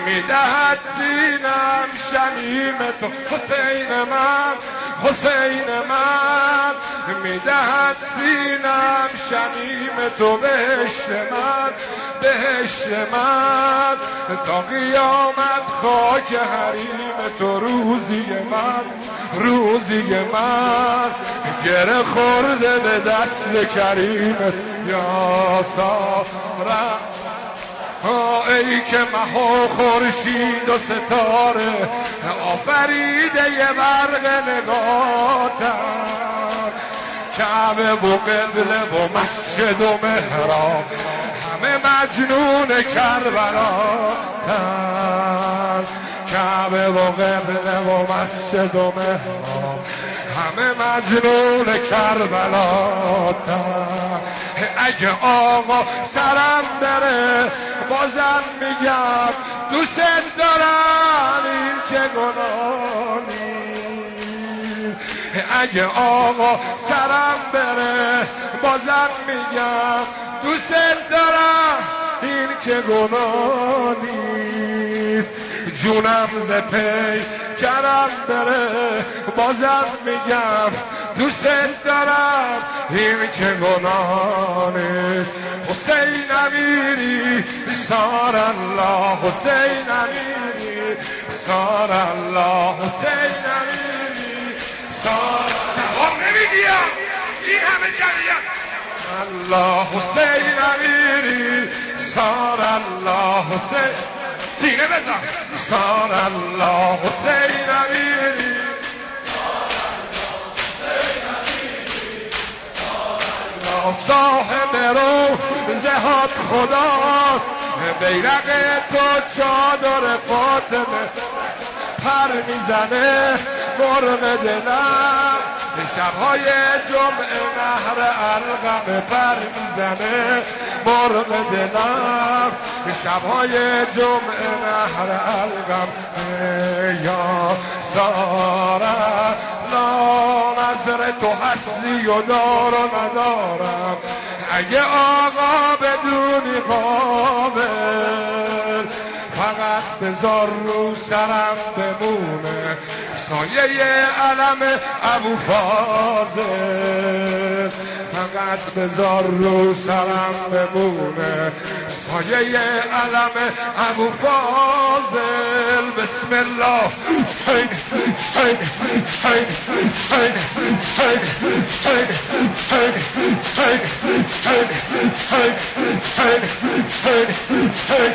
میدهد سینم شمیم تو حسین من حسین من میدهد سینم شمیم تو بهشت من بهشت من تا قیامت خاک حریم تو روزی من گره خورده به دست کریمت یا سارا ای که مه و خورشید و ستاره آفریده برق نگاتن کعبه و قبله و مسجد و محراب همه مجنون کربلاتن کعبه و قبله و مسجد و محراب همه مجنون کربلاتن اگه آقا سرم بره بازم میگم دوست دارم این چه گناهی اگه آقا سرم بره بازم میگم دوست دارم این که گناه نیست جونم ز پی کرم بره بازم میگم دوست دارم این که گناه نیست حسین امیری سار الله حسین امیری سار الله حسین امیری سار جواب نمیگیم این همه جریان الله حسین امیری سار الله حسین سینه بزن سار الله حسین امیری صاحب رو زهاد خداست بیرق تو چادر فاطمه پر میزنه مرغ دلم شبهای جمعه نهر القم پر میزنه مرغ دلم شبهای جمعه نهر القم یا سارا لا نظر تو هستی و دار و ندارم اگه آقا بدونی قابل فقط بذار رو سرم بمونه سایه علم ابو فاضل فقط بذار رو سرم بمونه سایه علم ابو فاضل بسم الله حسین حسین حسین حسین حسین حسین حسین حسین حسین حسین حسین حسین حسین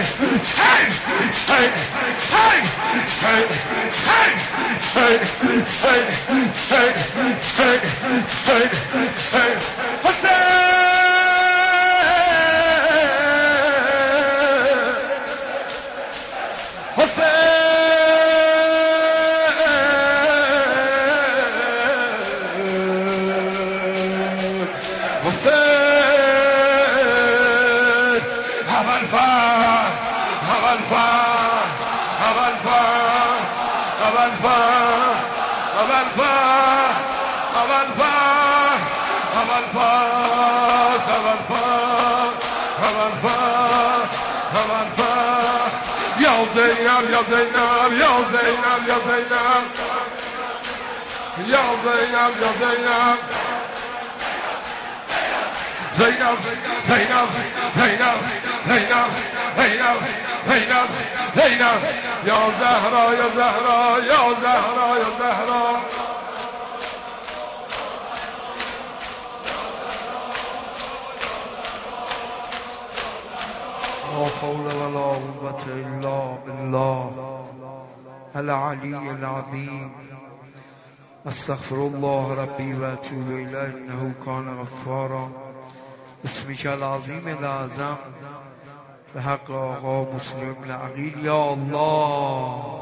Zeynep, ya Zeynep, ya Zeynep, ya Zeynep. Ya Zeynep, ya Zeynep. Zeynep, Zeynep, Zeynep, Zeynep, Zeynep, Zeynep, Zeynep. Ya Zehra, ya Zehra, ya Zehra, ya Zehra. لا حول ولا قوة إلا بالله العلي العظيم استغفر الله ربي واتوب إليه إنه كان غفارا اسمك العظيم الأعظم بحق آقا مسلم العقيل يا الله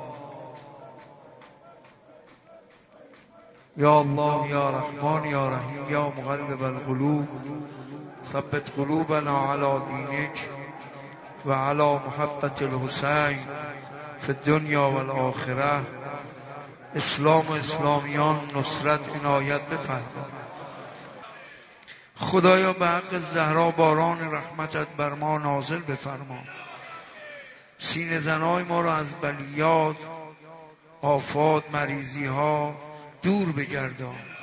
يا الله يا رحمن يا رحيم يا مقلب القلوب ثبت قلوبنا على دينك وعلى محبت الحسین في الدنيا والآخرة اسلام و اسلامیان نصرت عنایت بفرما خدایا به حق زهرا باران رحمتت بر ما نازل بفرما سینه زنای ما را از بلیات، آفات، مریضی ها دور بگردان.